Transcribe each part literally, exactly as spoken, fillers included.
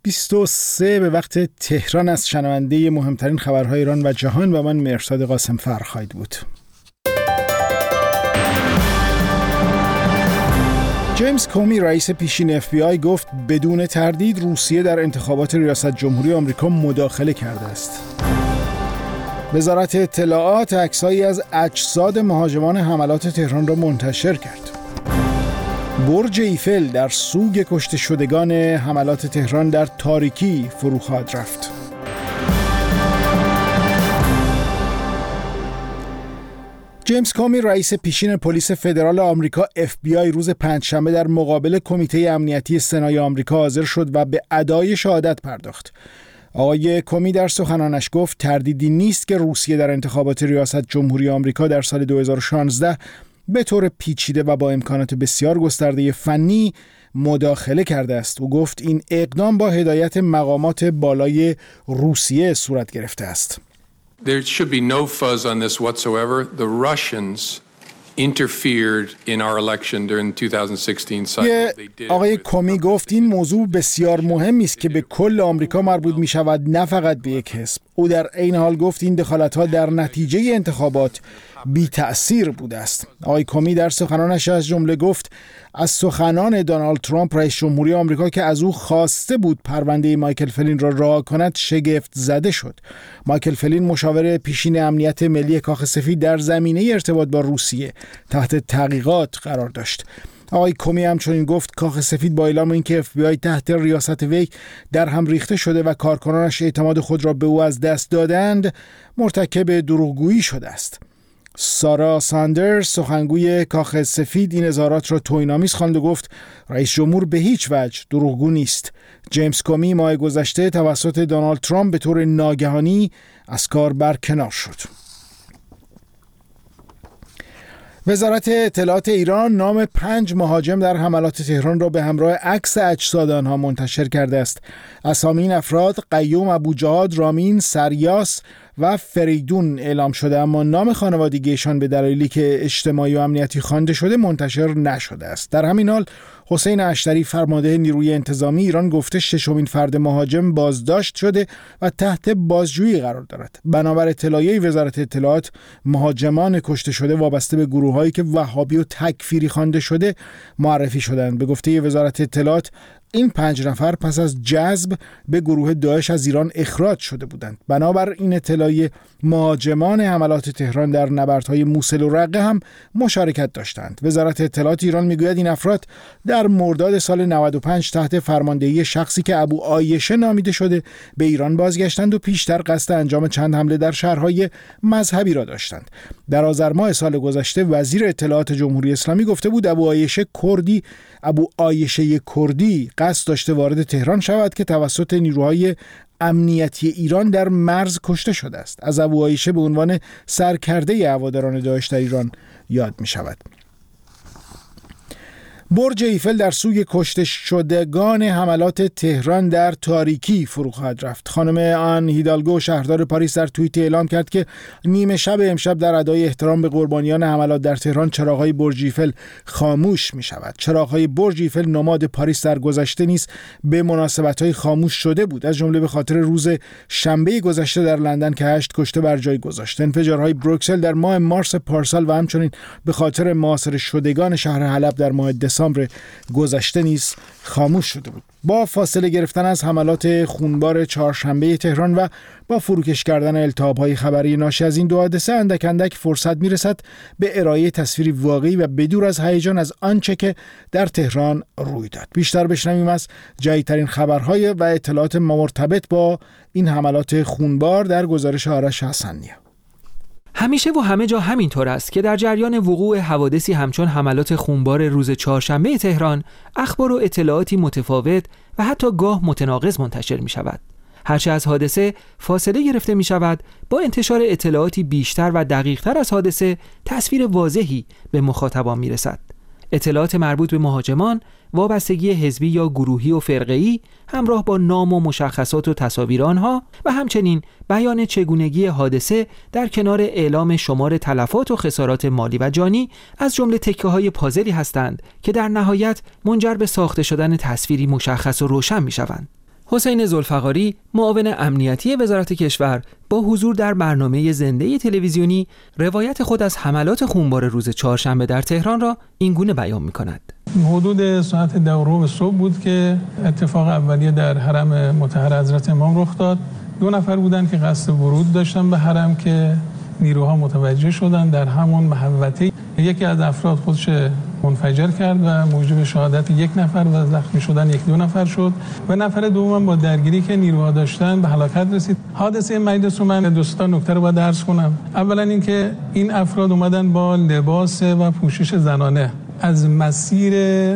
بیست و سه به وقت تهران از شنونده مهمترین خبرهای ایران و جهان و من مرشاد قاسم فر خواهید بود. جیمز کومی رئیس پیشین اف بی آی گفت بدون تردید روسیه در انتخابات ریاست جمهوری آمریکا مداخله کرده است. وزارت اطلاعات عکسایی از اجساد مهاجمان حملات تهران را منتشر کرد. برج ایفل در سوگ کشته شدگان حملات تهران در تاریکی فرو خواهد رفت. جیمز کومی رئیس پیشین پلیس فدرال آمریکا اف بی آی روز پنجشنبه در مقابل کمیته امنیتی سنای آمریکا حاضر شد و به ادای شهادت پرداخت. آقای کومی در سخنانش گفت تردیدی نیست که روسیه در انتخابات ریاست جمهوری آمریکا در سال دو هزار و شانزده به طور پیچیده و با امکانات بسیار گسترده فنی مداخله کرده است. او گفت این اقدام با هدایت مقامات بالای روسیه صورت گرفته است. There should be no fuzz on this whatsoever. The Russians interfered in our election during the twenty sixteen cycle. آقای کومی گفت این موضوع بسیار مهمی است که به کل آمریکا مربوط می شود، نه فقط به یک حزب. او در عین حال گفت این دخالت‌ها در نتیجه انتخابات بی تأثیر بوده است. آقای کومی در سخنانش از جمله گفت از سخنان دونالد ترامپ رئیس جمهوری آمریکا که از او خواسته بود پرونده مایکل فلین را رها کند شگفت زده شد. مایکل فلین مشاور پیشین امنیت ملی کاخ سفید در زمینه ارتباط با روسیه تحت تحقیقات قرار داشت. آقای کومی همچنین گفت کاخ سفید با اعلام اینکه اف بی آی تحت ریاست وی در هم ریخته شده و کارکنانش اعتماد خود را به او از دست دادند مرتکب دروغگویی شده است. سارا ساندرز سخنگوی کاخ سفید این اظهارات را توهین‌آمیز خواند و گفت رئیس جمهور به هیچ وجه دروغگو نیست. جیمز کومی ماه گذشته توسط دونالد ترامپ به طور ناگهانی از کار برکنار شد. وزارت اطلاعات ایران نام پنج مهاجم در حملات تهران را به همراه عکس اجساد آنها منتشر کرده است. اسامی این افراد قیوم ابوجهاد، رامین، سریاس و فریدون اعلام شده، اما نام خانوادگیشان به دلایلی که اجتماعی و امنیتی خوانده شده منتشر نشده است. در همین حال حسین اشتری فرمانده نیروی انتظامی ایران گفته ششمین فرد مهاجم بازداشت شده و تحت بازجویی قرار دارد. بنابر اطلاعیه وزارت اطلاعات مهاجمان کشته شده وابسته به گروه‌هایی که وهابی و تکفیری خوانده شده معرفی شدند. به گفته وزارت اطلاعات این پنج نفر پس از جذب به گروه داعش از ایران اخراج شده بودند. بنابر این اطلاعیه مهاجمان حملات تهران در نبردهای موصل و رقه هم مشارکت داشتند. وزارت اطلاعات ایران میگوید این افراد در مرداد سال نود و پنج تحت فرماندهی شخصی که ابو عایشه نامیده شده به ایران بازگشتند و پیشتر قصد انجام چند حمله در شهرهای مذهبی را داشتند. در آذر ماه سال گذشته وزیر اطلاعات جمهوری اسلامی گفته بود ابو عایشه کردی ابو عایشه کردی قصد داشته وارد تهران شود که توسط نیروهای امنیتی ایران در مرز کشته شده است. از ابو عایشه به عنوان سرکرده هواداران داعش در ایران یاد می شود. برج ایفل در سوی کشته شدگان حملات تهران در تاریکی فرو خواهد رفت. خانم آن هیدالگو شهردار پاریس در توییت اعلام کرد که نیمه شب امشب در ادای احترام به قربانیان حملات در تهران چراغ‌های برج ایفل خاموش می شود. چراغ‌های برج ایفل نماد پاریس در گذشته نیز به مناسبت‌های خاموش شده بود، از جمله به خاطر روز شنبه گذشته در لندن که هشت کشته بر جای گذاشت. انفجارهای بروکسل در ماه مارس پارسال و همچنین به خاطر محاصره شدگان شهر حلب در ماه دسامبر گذشته نیز خاموش شده بود. با فاصله گرفتن از حملات خونبار چهارشنبه تهران و با فروکش کردن التهاب‌های خبری ناشی از این دو حادثه اندک اندک فرصت میرسد به ارائه تصویری واقعی و بدور از هیجان از آنچه که در تهران روی داد. بیشتر بشنویم از جدیدترین خبرهای و اطلاعات مرتبط با این حملات خونبار در گزارش آرش حسنیه. همیشه و همه جا همینطور است که در جریان وقوع حوادثی همچون حملات خونبار روز چهارشنبه تهران اخبار و اطلاعاتی متفاوت و حتی گاه متناقض منتشر می شود. هرچه از حادثه فاصله گرفته می شود، با انتشار اطلاعاتی بیشتر و دقیقتر از حادثه تصویر واضحی به مخاطبان می رسد. اطلاعات مربوط به مهاجمان، وابستگی حزبی یا گروهی و فرقه‌ای همراه با نام و مشخصات و تصاویر آنها و همچنین بیان چگونگی حادثه در کنار اعلام شمار تلفات و خسارات مالی و جانی از جمله تکه‌های پازلی هستند که در نهایت منجر به ساخته شدن تصویری مشخص و روشن می‌شوند. حسین ذوالفقاری، معاون امنیتی وزارت کشور، با حضور در برنامه زنده تلویزیونی روایت خود از حملات خونبار روز چهارشنبه در تهران را اینگونه بیان می‌کند. حدود ساعت ده و ربع صبح بود که اتفاق اولیه در حرم مطهر حضرت امام رخ داد. دو نفر بودن که قصد ورود داشتن به حرم که نیروها متوجه شدن. در همون محوطه یکی از افراد خودش منفجر کرد و موجب شهادت یک نفر و زخمی شدن یک دو نفر شد و نفر دوم با درگیری که نیروها داشتن به هلاکت رسید. حادثه مجلس رو من دو تا نکته رو باید عرض کنم. اولا اینکه این افراد اومدن با لباس و پوشش زنانه از مسیر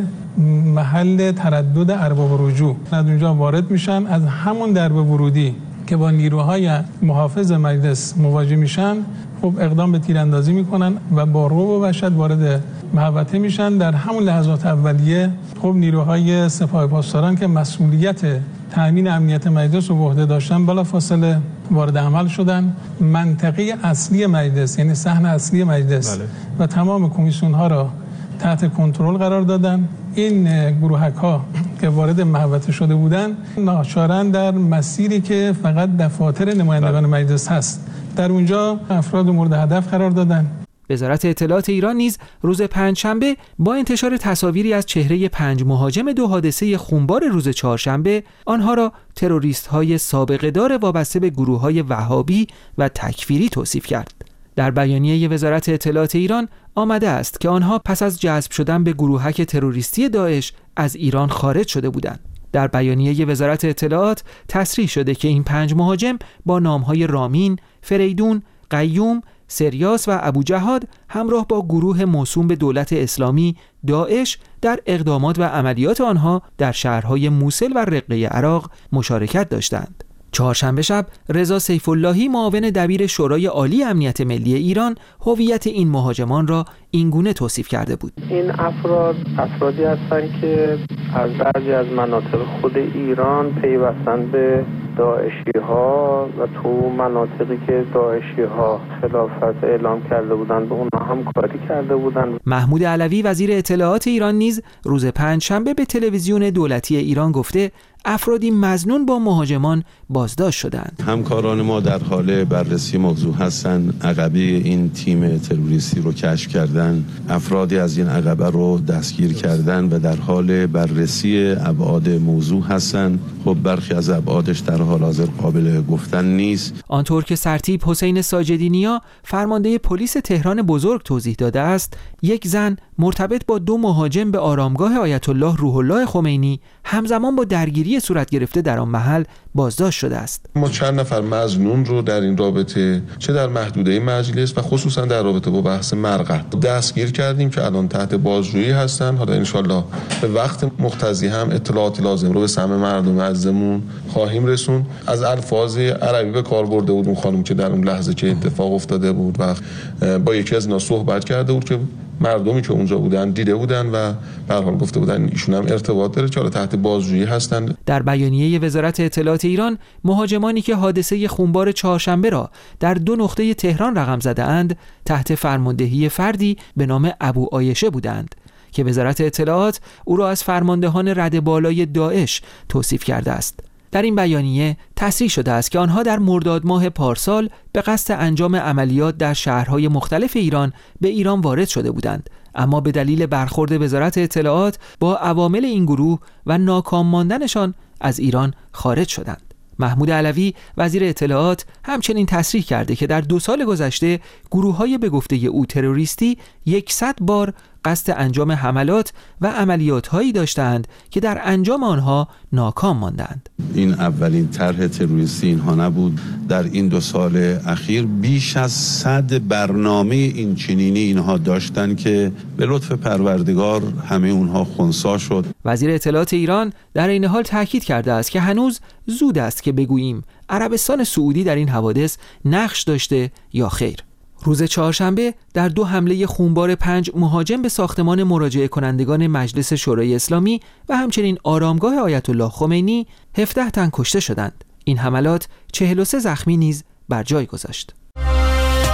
محل تردد ارباب رجوع از اونجا وارد میشن. از همون درب ورودی که با نیروهای محافظ مجلس مواجه میشن، خب اقدام به تیراندازی میکنن و با رعب و وحشت وارد محوطه میشن. در همون لحظات اولیه خب نیروهای سپاه پاسداران که مسئولیت تامین امنیت مجلس رو به عهده داشتن بلافاصله وارد عمل شدن. منطقه اصلی مجلس، یعنی صحن اصلی مجلس بله. و تمام کمیسیون ها را تحت کنترل قرار دادن. این گروهک ها که وارد محوطه شده بودن ناچارن در مسیری که فقط دفاتر نمایندگان مجلس هست در اونجا افراد مورد هدف قرار دادن. وزارت اطلاعات ایران نیز روز پنجشنبه با انتشار تصاویری از چهره پنج مهاجم دو حادثه خونبار روز چهارشنبه آنها را تروریست‌های سابقه‌دار وابسته به گروه‌های وهابی و تکفیری توصیف کرد. در بیانیه وزارت اطلاعات ایران آمده است که آنها پس از جذب شدن به گروهک تروریستی داعش از ایران خارج شده بودند. در بیانیه وزارت اطلاعات تصریح شده که این پنج مهاجم با نام‌های رامین، فریدون، قیوم، سریاس و ابوجهاد همراه با گروه موسوم به دولت اسلامی داعش در اقدامات و عملیات آنها در شهرهای موصل و رقه عراق مشارکت داشتند. چهارشنبه شب رضا سیف اللهی معاون دبیر شورای عالی امنیت ملی ایران هویت این مهاجمان را اینگونه توصیف کرده بود. این افراد افرادی هستند که از بعضی از مناطق خود ایران پیوستن به داعشی ها و تو مناطقی که داعشی ها خلافت اعلام کرده بودند به اونها همکاری کرده بودند. محمود علوی وزیر اطلاعات ایران نیز روز پنجشنبه به تلویزیون دولتی ایران گفته افرادی مظنون با مهاجمان بازداشت شدند. همکاران ما در حال بررسی موضوع هستند. عقبه این تیم تروریستی رو کشف کردن، افرادی از این عقبه رو دستگیر کردن و در حال بررسی ابعاد موضوع هستند. خب برخی از ابعادش در حال حاضر قابل گفتن نیست. آنطور که سرتیپ حسین ساجدی نیا فرمانده پلیس تهران بزرگ توضیح داده است، یک زن مرتبط با دو مهاجم به آرامگاه آیت الله روح الله خمینی همزمان با درگیری صورت گرفته در آن محل بازداشت شده است. ما چند نفر مظنون رو در این رابطه چه در محدوده مجلس و خصوصا در رابطه با بحث مرقد دستگیر کردیم که الان تحت بازجویی هستن. حالا ان شاءالله به وقت مقتضی هم اطلاعات لازم رو به سمع مردم عزیزمون خواهیم رسون. از الفاظ عربی به کار برده بود اون خانم که در اون لحظه که اتفاق افتاده بود و با یکی از اینا صحبت کرده بود که مردمی که اونجا بودن دیده بودن و به هر حال گفته بودن ایشون هم ارتباط داره که حالا تحت بازجویی هستن. در بیانیه وزارت اطلاعات ایران مهاجمانی که حادثه خونبار چهارشنبه را در دو نقطه تهران رقم زده اند تحت فرماندهی فردی به نام ابو عایشه بودند که وزارت اطلاعات او را از فرماندهان رده بالای داعش توصیف کرده است. در این بیانیه تصریح شده است که آنها در مرداد ماه پارسال به قصد انجام عملیات در شهرهای مختلف ایران به ایران وارد شده بودند، اما به دلیل برخورد وزارت اطلاعات با عوامل این گروه و ناکام ماندنشان از ایران خارج شدند. محمود علوی وزیر اطلاعات همچنین تصریح کرده که در دو سال گذشته گروه‌های به گفته او تروریستی صد بار قصد انجام حملات و عملیات‌هایی داشتند که در انجام آنها ناکام ماندند. این اولین طرح تروریستی اینها نبود. در این دو سال اخیر بیش از صد برنامه این چنینی اینها داشتند که به لطف پروردگار همه اونها خنثی شد. وزیر اطلاعات ایران در این حال تاکید کرده است که هنوز زود است که بگوییم عربستان سعودی در این حوادث نقش داشته یا خیر. روز چهارشنبه در دو حمله خونبار پنج مهاجم به ساختمان مراجعه کنندگان مجلس شورای اسلامی و همچنین آرامگاه آیت الله خمینی هفده تن کشته شدند. این حملات چهل و سه زخمی نیز بر جای گذاشت.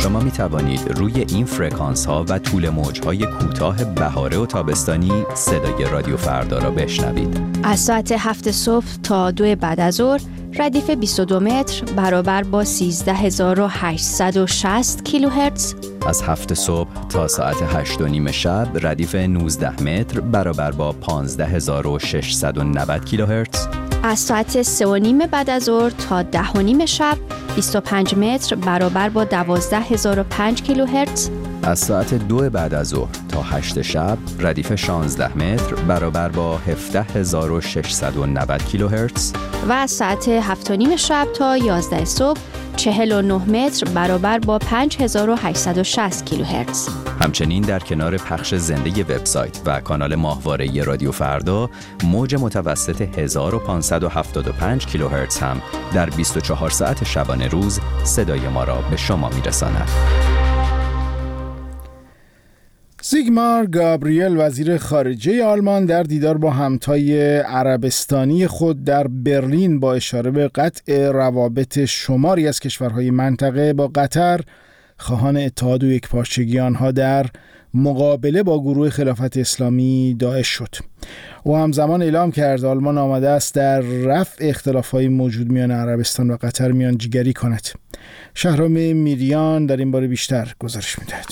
شما می توانید روی این فرکانس ها و طول موج های کوتاه بهاره و تابستانی صدای رادیو فردا را بشنوید. از ساعت هفت صبح تا دو بعد از ظهر ردیف بیست و دو متر برابر با سیزده هزار و هشتصد و شصت کیلوهرتز. از هفت صبح تا ساعت هشت و نیم شب ردیف نوزده متر برابر با پانزده هزار و ششصد و نود کیلوهرتز. از ساعت سه و نیم بعد از ظهر تا ده و نیم شب بیست و پنج متر برابر با دوازده هزار و پنج کیلوهرتز. از ساعت دو بعد از ظهر تا هشت شب ردیف شانزده متر برابر با هفده هزار و ششصد و نود کیلوهرتز. و از ساعت هفت و نیم شب تا یازده صبح چهل و نه متر برابر با پنج هزار و هشتصد و شصت کیلوهرتز. همچنین در کنار پخش زنده وبسایت و کانال ماهواره رادیو فردا، موج متوسط هزار و پانصد و هفتاد و پنج کیلوهرتز هم در بیست و چهار ساعت شبانه روز صدای ما را به شما میرساند. سیگمار گابریل وزیر خارجه آلمان در دیدار با همتای عربستانی خود در برلین با اشاره به قطع روابط شماری از کشورهای منطقه با قطر خواهان اتحاد و یکپارچگی آنها در مقابله با گروه خلافت اسلامی داعش شد. او همزمان اعلام کرد آلمان آماده است در رفع اختلاف‌های موجود میان عربستان و قطر میانجیگری کند. شهرام میریان در این باره بیشتر گزارش می‌دهد.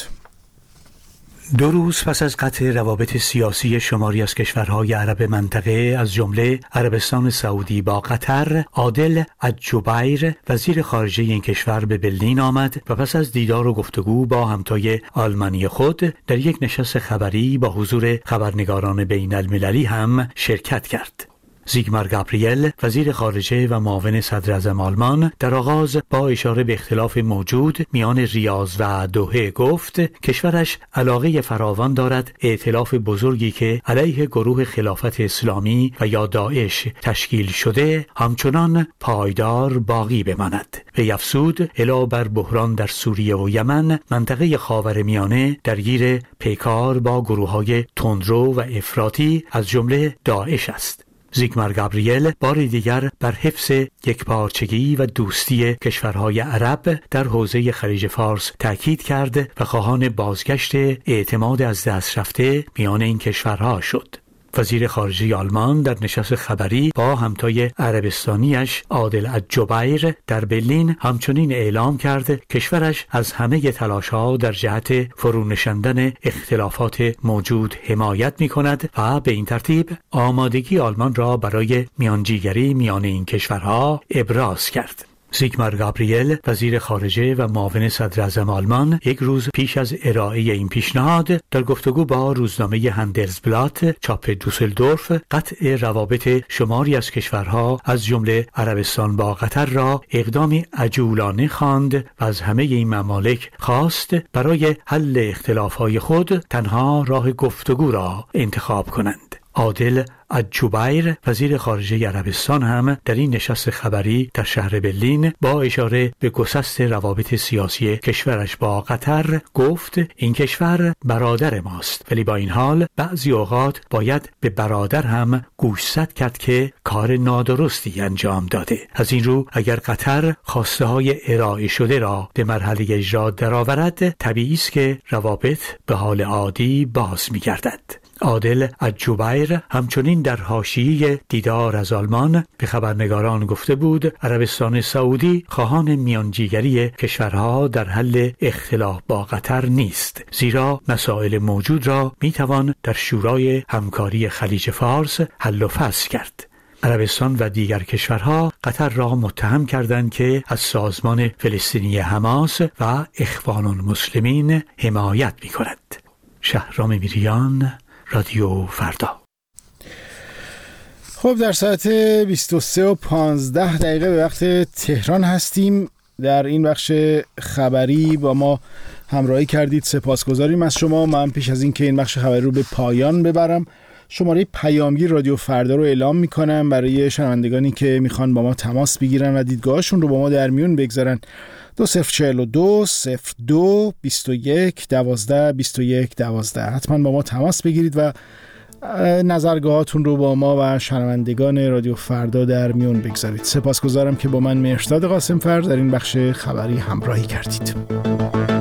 دو روز پس از قطع روابط سیاسی شماری از کشورهای عرب منطقه از جمله عربستان سعودی با قطر، عادل الجبیر وزیر خارجه این کشور به برلین آمد و پس از دیدار و گفتگو با همتای آلمانی خود در یک نشست خبری با حضور خبرنگاران بین المللی هم شرکت کرد. زیگمار گابریل وزیر خارجه و معاون صدر اعظم آلمان در آغاز با اشاره به اختلاف موجود میان ریاض و دوحه گفت کشورش علاقه فراوان دارد ائتلاف بزرگی که علیه گروه خلافت اسلامی و یا داعش تشکیل شده همچنان پایدار باقی بماند. و افزود علاوه بر بحران در سوریه و یمن، منطقه خاورمیانه درگیر پیکار با گروه‌های تندرو و افراطی از جمله داعش است. زیگمار گابریل بار دیگر بر حفظ یکپارچگی و دوستی کشورهای عرب در حوزه خلیج فارس تاکید کرد و خواهان بازگشت اعتماد از دست رفته میان این کشورها شد. وزیر خارجه آلمان در نشست خبری با همتای عربستانیش عادل الجبیر در برلین همچنین اعلام کرد کشورش از همه تلاش‌ها در جهت فرونشاندن اختلافات موجود حمایت می‌کند و به این ترتیب آمادگی آلمان را برای میانجیگری میان این کشورها ابراز کرد. زیگمار گابریل وزیر خارجه و معاون صدر اعظم آلمان یک روز پیش از ارائه این پیشنهاد در گفتگو با روزنامه هندلزبلات چاپ دوسلدورف قطع روابط شماری از کشورها از جمله عربستان با قطر را اقدامی عجولانه خواند و از همه این ممالک خواست برای حل اختلافات خود تنها راه گفتگو را انتخاب کنند. عادل الجبیر وزیر خارجه عربستان هم در این نشست خبری در شهر برلین با اشاره به گسست روابط سیاسی کشورش با قطر گفت این کشور برادر ماست، ولی با این حال بعضی اوقات باید به برادر هم گوشزد کرد که کار نادرستی انجام داده. از این رو اگر قطر خواسته های ارائه شده را به مرحله اجرا درآورد، طبیعی است که روابط به حال عادی باز می‌گردد. عادل الجبیر همچنین در حاشیه دیدار از آلمان به خبرنگاران گفته بود عربستان سعودی خواهان میانجیگری کشورها در حل اختلاف با قطر نیست، زیرا مسائل موجود را میتوان در شورای همکاری خلیج فارس حل و فصل کرد. عربستان و دیگر کشورها قطر را متهم کردند که از سازمان فلسطینی حماس و اخوان المسلمین حمایت می‌کند. شهرام میریان، رادیو فردا. خب در ساعت بیست و سه و پانزده دقیقه به وقت تهران هستیم. در این بخش خبری با ما همراهی کردید، سپاسگزاریم از شما. من پیش از این که این بخش خبری رو به پایان ببرم شماره پیامگیر رادیو فردا رو اعلام میکنم برای شنوندگانی که میخوان با ما تماس بگیرن و دیدگاهشون رو با ما در میون بگذارن. دو صفر چهل و دو صفر دو بیست و یک دوازده بیست و یک دوازده. حتما با ما تماس بگیرید و نظرگاهاتون رو با ما و شنوندگان رادیو فردا در میون بگذارید. سپاسگزارم که با من مهرداد قاسم فرد در این بخش خبری همراهی کردید.